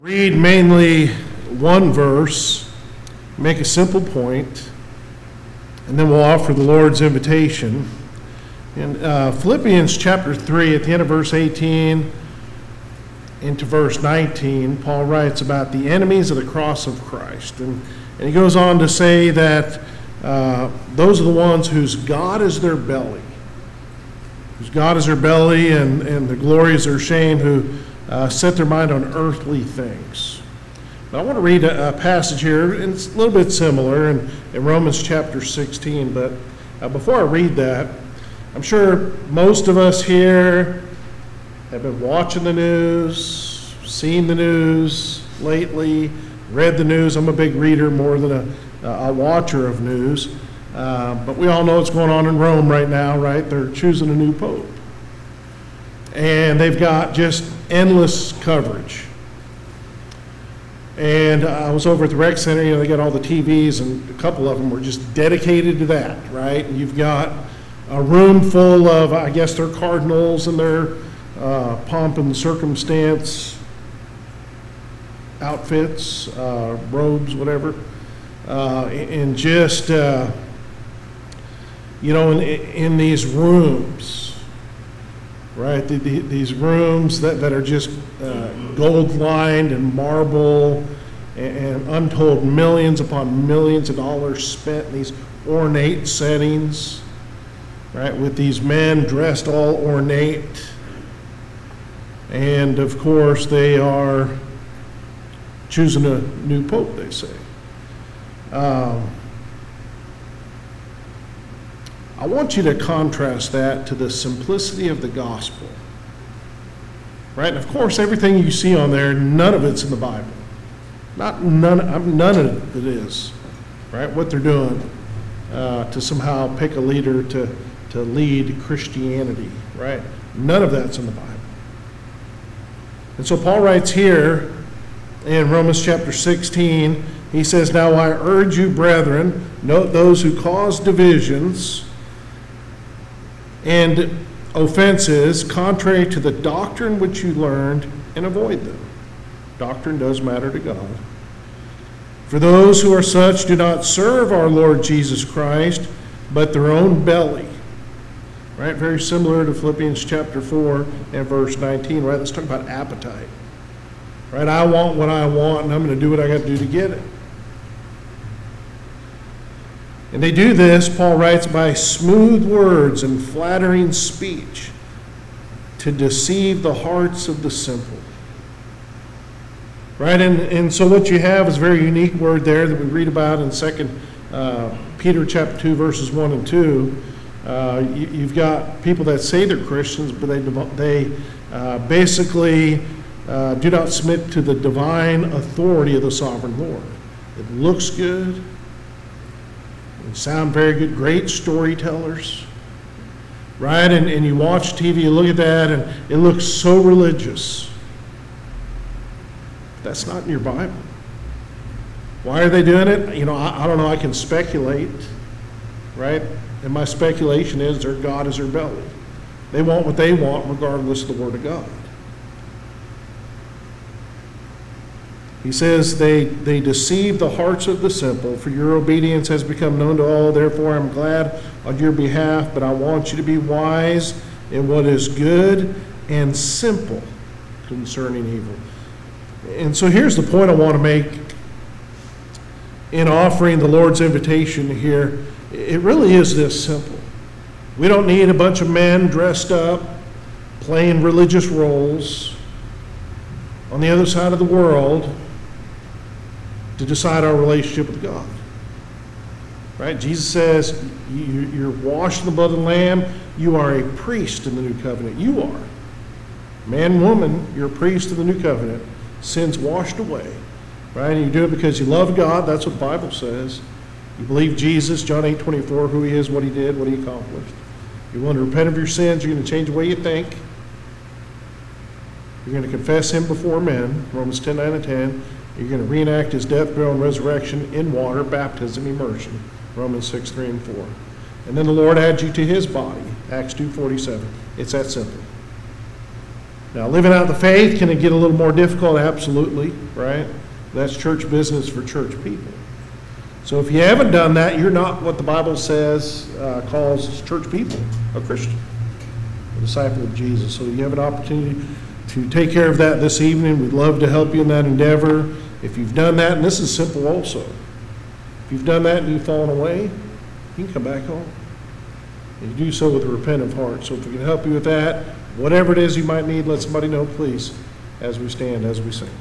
Read mainly one verse, make a simple point, and then we'll offer the Lord's invitation. In Philippians chapter 3, at the end of verse 18 into verse 19, Paul writes about the enemies of the cross of Christ. And he goes on to say that those are the ones whose God is their belly. Whose God is their belly and the glory is their shame, who set their mind on earthly things. Now, I want to read a passage here, and it's a little bit similar in Romans chapter 16, but before I read that, I'm sure most of us here have been watching the news, seen the news lately, read the news. I'm a big reader more than a watcher of news, but we all know what's going on in Rome right now, right? They're choosing a new pope. And they've got just endless coverage. And I was over at the rec center, they got all the TVs, and a couple of them were just dedicated to that, right? And you've got a room full of, I guess, their cardinals and their pomp and circumstance outfits, robes, whatever. And just, in these rooms, right? These rooms that are just gold lined and marble and untold millions upon millions of dollars spent in these ornate settings, right? With these men dressed all ornate. And of course, they are choosing a new pope, they say. I want you to contrast that to the simplicity of the gospel, right? And of course, everything you see on there, none of it's in the Bible. None of it is, right? What they're doing to somehow pick a leader to lead Christianity, right? None of that's in the Bible. And so Paul writes here in Romans chapter 16, he says, "Now I urge you, brethren, note those who cause divisions and offenses contrary to the doctrine which you learned, and avoid them." Doctrine does matter to God. "For those who are such do not serve our Lord Jesus Christ, but their own belly." Right? Very similar to Philippians chapter 4 and verse 19, right? Let's talk about appetite. Right? I want what I want, and I'm going to do what I got to do to get it. And they do this, Paul writes, by smooth words and flattering speech to deceive the hearts of the simple. Right? And so what you have is a very unique word there that we read about in 2 Peter chapter 2, verses 1 and 2. You've got people that say they're Christians, but they basically do not submit to the divine authority of the sovereign Lord. It looks good. They sound very good, great storytellers, right? And you watch TV, you look at that, and it looks so religious. But that's not in your Bible. Why are they doing it? I don't know. I can speculate, right? And my speculation is their God is their belly. They want what they want regardless of the Word of God. He says they deceive the hearts of the simple, for your obedience has become known to all. Therefore, I'm glad on your behalf, but I want you to be wise in what is good and simple concerning evil. And so here's the point I want to make in offering the Lord's invitation here. It really is this simple. We don't need a bunch of men dressed up, playing religious roles on the other side of the world to decide our relationship with God. Right? Jesus says, you're washed in the blood of the Lamb. You are a priest in the new covenant. You are. Man, woman, you're a priest in the new covenant. Sin's washed away. Right? And you do it because you love God. That's what the Bible says. You believe Jesus, John 8:24, who he is, what he did, what he accomplished. You want to repent of your sins. You're going to change the way you think. You're going to confess him before men, Romans 10:9 and 10. You're going to reenact his death, burial, and resurrection in water, baptism, immersion, Romans 6:3 and 4. And then the Lord adds you to his body, Acts 2:47. It's that simple. Now, living out the faith, can it get a little more difficult? Absolutely, right? That's church business for church people. So if you haven't done that, you're not what the Bible says calls church people, a Christian, a disciple of Jesus. So you have an opportunity to take care of that this evening. We'd love to help you in that endeavor. If you've done that, and this is simple also, if you've done that and you've fallen away, you can come back home. And you do so with a repentant heart. So if we can help you with that, whatever it is you might need, let somebody know, please, as we stand, as we sing.